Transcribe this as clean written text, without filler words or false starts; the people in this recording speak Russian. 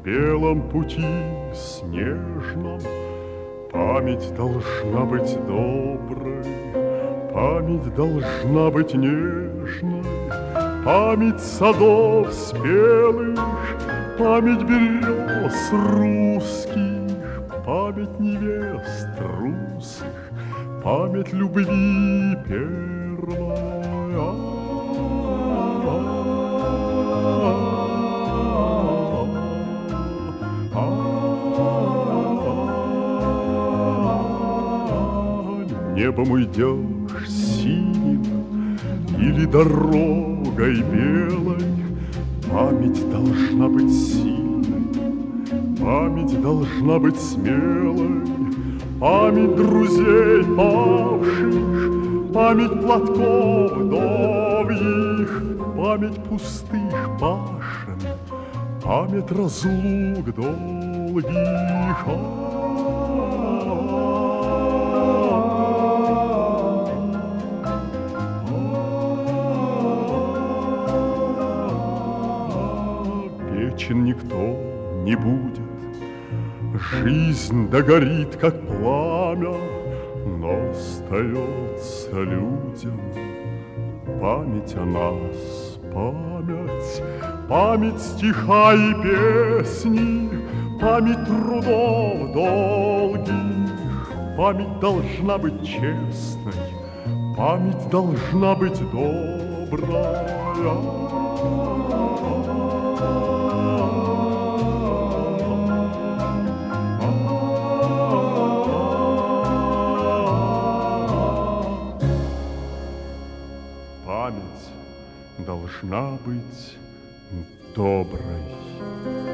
белом пути снежном. Память должна быть доброй, память должна быть нежной, память садов спелых, память берез русских, память невест русых, память любви первой. Небом идешь синим или дорогой белой, память должна быть сильной, память должна быть смелой, память друзей павших, память платков вдовьих, память пустых пашен, память разлук долгих. Вечен никто не будет, жизнь догорит, как пламя, но остается людям память о нас, память, память стиха и песни, память трудов долгих, память должна быть честной, память должна быть добрая. Память должна быть доброй.